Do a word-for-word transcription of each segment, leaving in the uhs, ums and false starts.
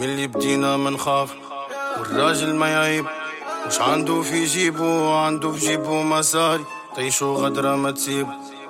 من اللي بدينا ما نخاف والراجل ما يعيب مش عنده في جيبه عنده في جيبه مصاري تعيشوا غدرة ما تسيب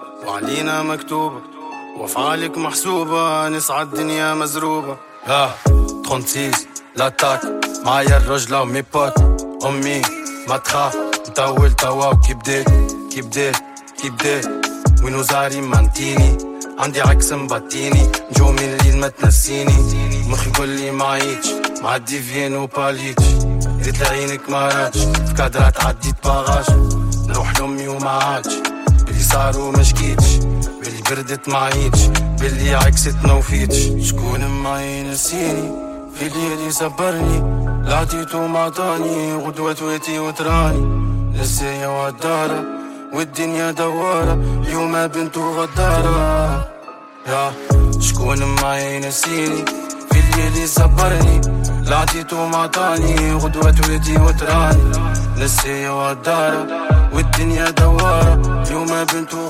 وعلينا مكتوبة وافعالك محسوبة نسعى الدنيا مزروبة ها ستة وخمسين لاتاك معايا الرجلة ومي بوت أمي ما تخاف مطول توا كي بديت كي بديت كي بديت وينو زاري مانتيني عندي عكس مبطيني نجوم الليل ما تنسيني مخي يقولي معيتش معدي فين وباليتش ريت لعينك ما راتش في كادرات عديت باغاش نروح لأمي وما عادش باللي صار وما شكيتش باللي بردت معيتش باللي عكست ما وفيتش شكون معي نسيني في الليل يصبرني لعطيتو معطاني غدوة تويتي وتراني لسايا وعدارة والدنيا دوارة اليوم بنتو غدارة يا شكون معي نسيني في الليل يصبرني لعطيتو معطاني غدوة تويتي وتراني لسايا وعدارة والدنيا دوارة اليوم بنتو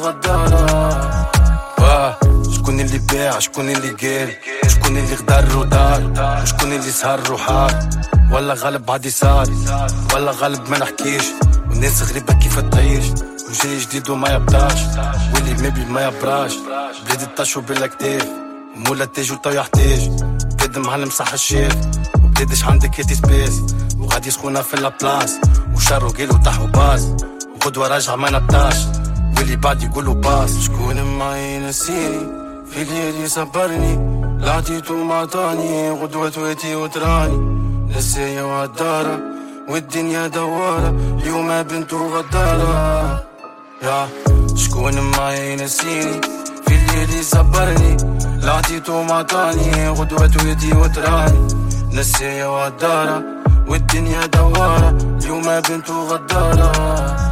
غدارة واه شكون اللي باع شكون اللي قال شكون اللي غدر ودار وشكون اللي سهر وحار ولا غالب بعد صار ولا غالب ما نحكيش والناس غريبة كيف تعيش وجاي جديد وما يبداش واللي مبي ما يبراش بلاد الطش وبالكتاف مولا تاج وطا يحتاج بلاد معلم صح الشيف وبلادش عندك هاتي سبيس وغادي سخونة في لابلاس وشارو قيلو طاحو باز وغدوة راجعة ما نبداش واللي بعد يقولوا باس شكون معي نسيني في الليل يصبرني لعطيتو معطاني غدوة تويتي وتراني لسايا وعدارة والدنيا دوارة اليوم بنتو غدارة يا شكون معي نسيني في الليل يصبرني لعطيتو معطاني غدوة تويتي وتراني لسايا وعدارة والدنيا دوارة اليوم بنتو غدارة